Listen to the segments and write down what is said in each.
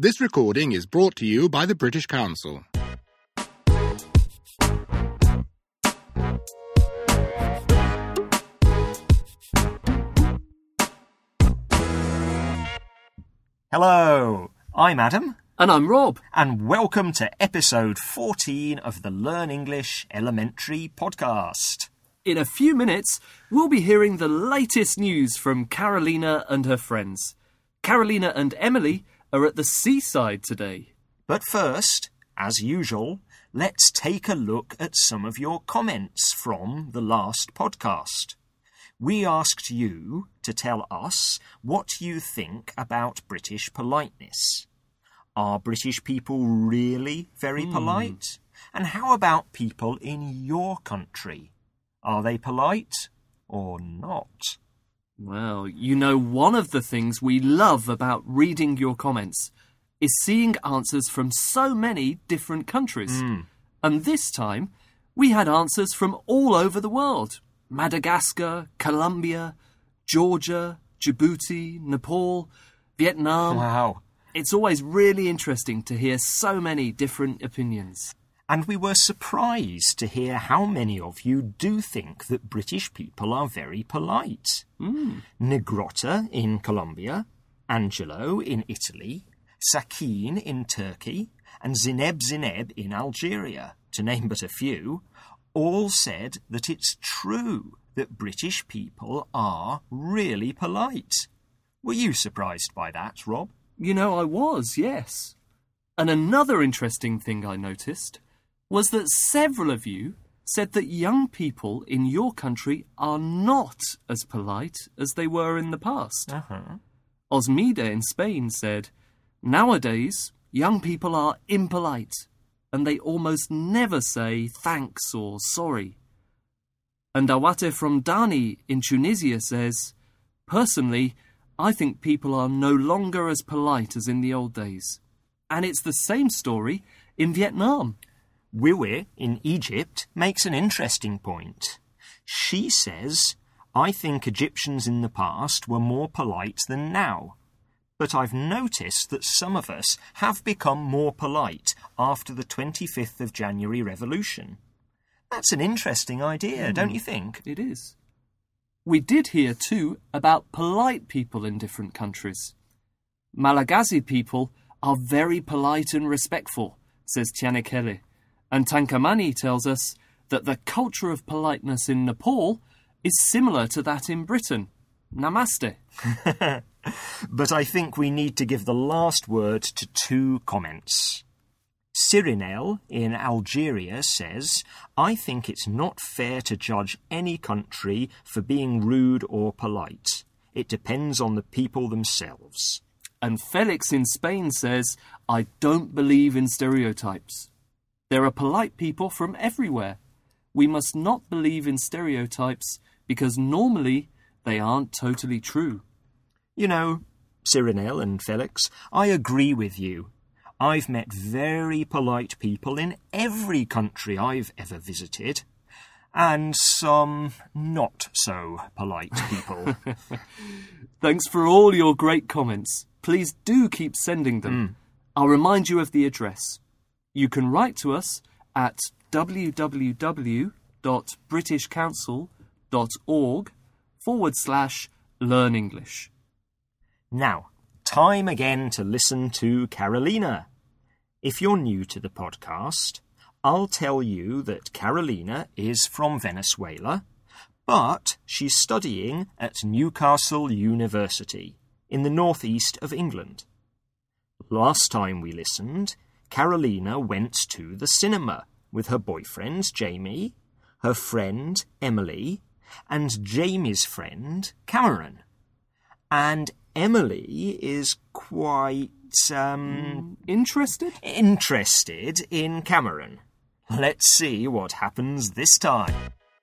This recording is brought to you by the British Council. Hello, I'm Adam. And I'm Rob. And welcome to episode 14 of the Learn English Elementary podcast. In a few minutes, we'll be hearing the latest news from Carolina and her friends. Carolina and Emily are at the seaside today. But first, as usual, let's take a look at some of your comments from the last podcast. We asked you to tell us what you think about British politeness. Are British people really very polite? And how about people in your country? Are they polite or not? Well, you know, one of the things we love about reading your comments is seeing answers from so many different countries. And this time, we had answers from all over the world. Madagascar, Colombia, Georgia, Djibouti, Nepal, Vietnam. Wow. It's always really interesting to hear so many different opinions. And we were surprised to hear how many of you do think that British people are very polite. Negrotta in Colombia, Angelo in Italy, Sakin in Turkey, and Zineb in Algeria, to name but a few, all said that it's true that British people are really polite. Were you surprised by that, Rob? You know, I was, yes. And another interesting thing I noticed was that several of you said that young people in your country are not as polite as they were in the past. Osmida in Spain said, nowadays, young people are impolite, and they almost never say thanks or sorry. And Awate from Dani in Tunisia says, personally, I think people are no longer as polite as in the old days. And it's the same story in Vietnam. Wiwi in Egypt makes an interesting point. She says, I think Egyptians in the past were more polite than now. But I've noticed that some of us have become more polite after the 25th of January revolution. That's an interesting idea, don't you think? It is. We did hear too about polite people in different countries. Malagasy people are very polite and respectful, says Tianekele. And Tankamani tells us that the culture of politeness in Nepal is similar to that in Britain. Namaste. But I think we need to give the last word to two comments. Cyrinel in Algeria says, I think it's not fair to judge any country for being rude or polite. It depends on the people themselves. And Felix in Spain says, I don't believe in stereotypes. There are polite people from everywhere. We must not believe in stereotypes because normally they aren't totally true. You know, Cyrinel and Felix, I agree with you. I've met very polite people in every country I've ever visited, and some not so polite people. Thanks for all your great comments. Please do keep sending them. I'll remind you of the address. You can write to us at www.britishcouncil.org/learnenglish. Now, time again to listen to Carolina. If you're new to the podcast, I'll tell you that Carolina is from Venezuela, but she's studying at Newcastle University in the northeast of England. Last time we listened, Carolina went to the cinema with her boyfriend, Jamie, her friend, Emily, and Jamie's friend, Cameron. And Emily is quite, Interested? Interested in Cameron. Let's see what happens this time.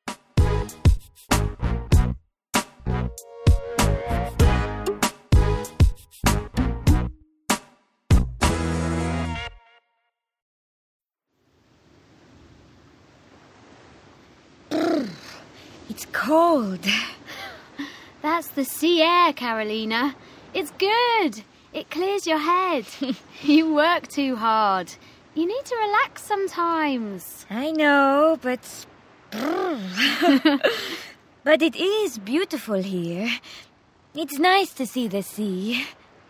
It's cold. That's the sea air, Carolina. It's good. It clears your head. You work too hard. You need to relax sometimes. I know, but... But it is beautiful here. It's nice to see the sea.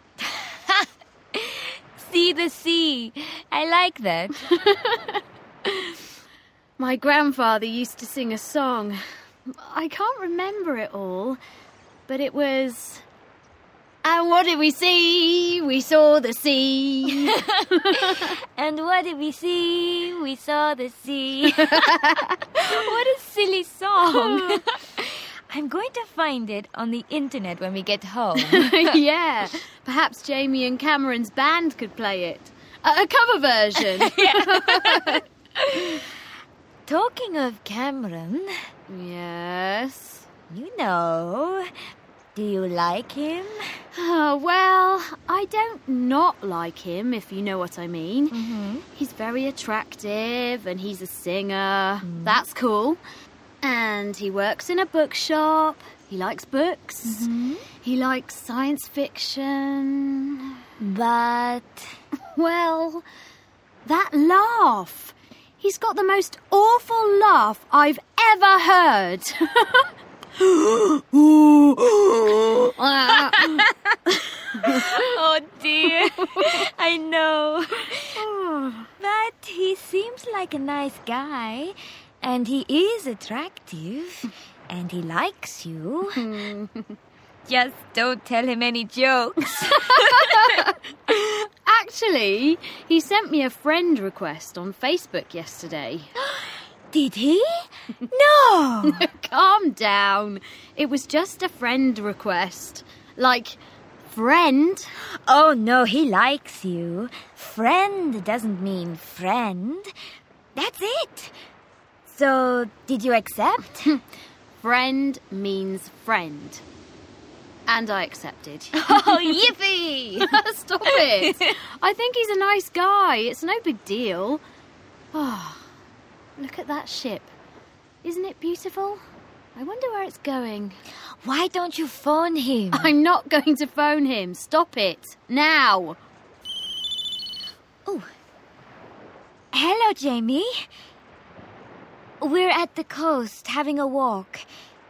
See the sea. I like that. My grandfather used to sing a song. I can't remember it all, but it was... And what did we see? We saw the sea. And what did we see? We saw the sea. What a silly song. I'm going to find it on the internet when we get home. Yeah, perhaps Jamie and Cameron's band could play it. A cover version. Talking of Cameron, Yes. you know, do you like him? Well, I don't not like him, if you know what I mean. He's very attractive and he's a singer. That's cool. And he works in a bookshop. He likes books. He likes science fiction. But... Well, that laugh. He's got the most awful laugh I've ever heard. Oh dear, I know. But he seems like a nice guy, and he is attractive, and he likes you. Just don't tell him any jokes. Actually, he sent me a friend request on Facebook yesterday. Did he? No! Calm down. It was just a friend request. Like, friend. Oh no, he likes you. Friend doesn't mean friend. That's it. So, did you accept? Friend means friend. And I accepted. Oh, yippee! Stop it. I think he's a nice guy. It's no big deal. Oh, look at that ship. Isn't it beautiful? I wonder where it's going. Why don't you phone him? I'm not going to phone him. Stop it. Now. Oh. Hello, Jamie. We're at the coast having a walk.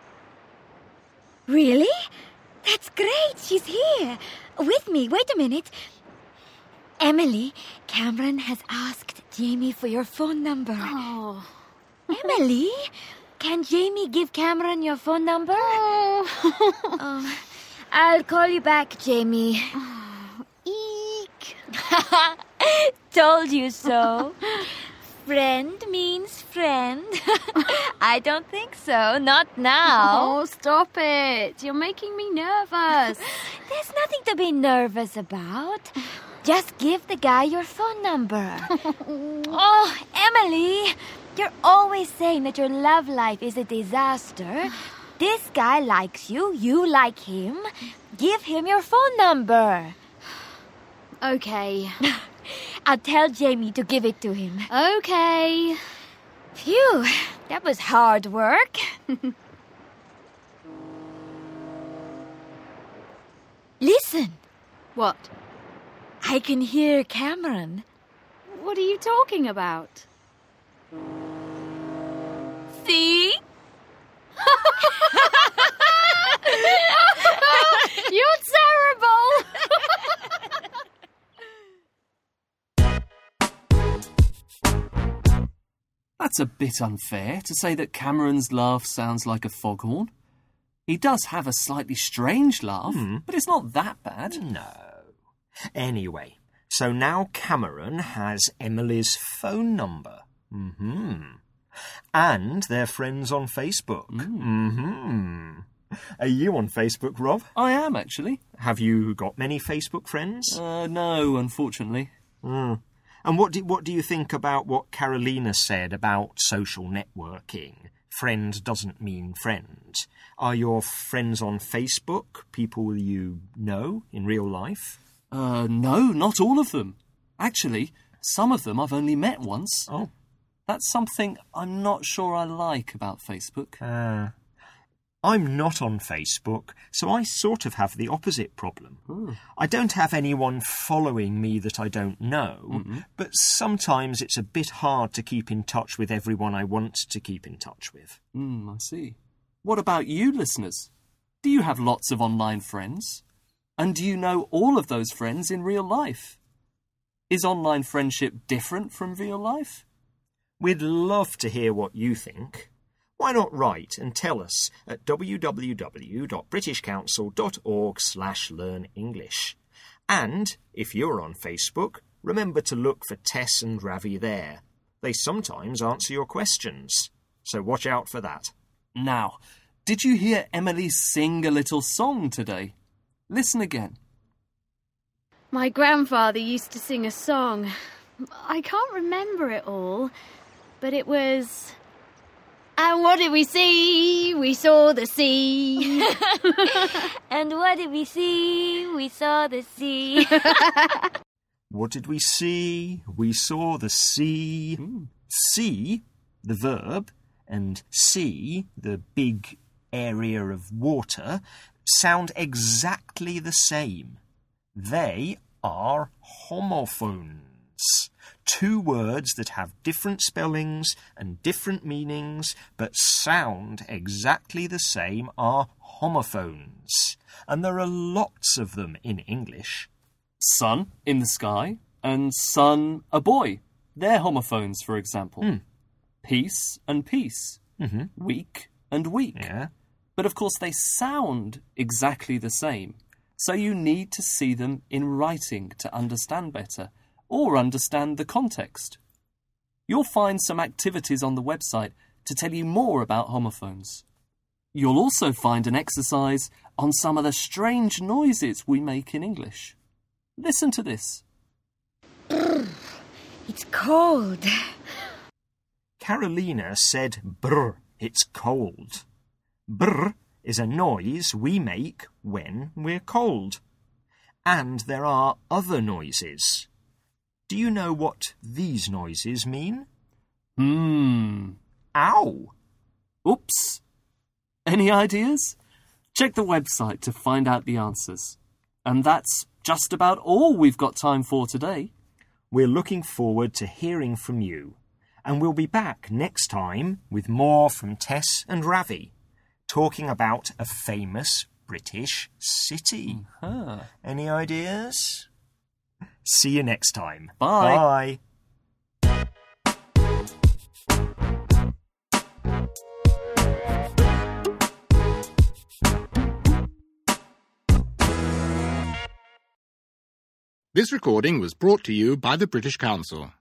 Really? That's great. She's here. With me. Wait a minute. Emily, Cameron has asked Jamie for your phone number. Oh. Emily, can Jamie give Cameron your phone number? Oh. I'll call you back, Jamie. Eek. Told you so. Friend means friend. I don't think so. Not now. Oh, stop it. You're making me nervous. There's nothing to be nervous about. Just give the guy your phone number. Oh, Emily, you're always saying that your love life is a disaster. This guy likes you. You like him. Give him your phone number. Okay. I'll tell Jamie to give it to him. Okay. Phew, that was hard work. Listen, What? I can hear Cameron. What are you talking about? See? You're terrible! That's a bit unfair to say that Cameron's laugh sounds like a foghorn. He does have a slightly strange laugh, but it's not that bad. No. Anyway, so now Cameron has Emily's phone number. And they're friends on Facebook. Are you on Facebook, Rob? I am, actually. Have you got many Facebook friends? No, unfortunately. And what do you think about what Carolina said about social networking? Friend doesn't mean friend. Are your friends on Facebook people you know in real life? No, not all of them. Actually, some of them I've only met once. Oh. That's something I'm not sure I like about Facebook. I'm not on Facebook, so I sort of have the opposite problem. I don't have anyone following me that I don't know, but sometimes it's a bit hard to keep in touch with everyone I want to keep in touch with. I see. What about you, listeners? Do you have lots of online friends? And do you know all of those friends in real life? Is online friendship different from real life? We'd love to hear what you think. Why not write and tell us at www.britishcouncil.org/learnenglish. And if you're on Facebook, remember to look for Tess and Ravi there. They sometimes answer your questions, so watch out for that. Now, did you hear Emily sing a little song today? Listen again. My grandfather used to sing a song. I can't remember it all, but it was... And what did we see? We saw the sea. And what did we see? We saw the sea. What did we see? We saw the sea. See, the verb, and sea, the big area of water, sound exactly the same. They are homophones. Two words that have different spellings and different meanings but sound exactly the same are homophones. And there are lots of them in English. Sun in the sky and sun a boy. They're homophones, for example. Peace and peace. Week and week. Yeah. But of course they sound exactly the same. So you need to see them in writing to understand better, or understand the context. You'll find some activities on the website to tell you more about homophones. You'll also find an exercise on some of the strange noises we make in English. Listen to this. It's cold. Carolina said, brr, it's cold. Brr is a noise we make when we're cold. And there are other noises. Do you know what these noises mean? Ow! Oops. Any ideas? Check the website to find out the answers. And that's just about all we've got time for today. We're looking forward to hearing from you. And we'll be back next time with more from Tess and Ravi, talking about a famous British city. Any ideas? See you next time. Bye. Bye. This recording was brought to you by the British Council.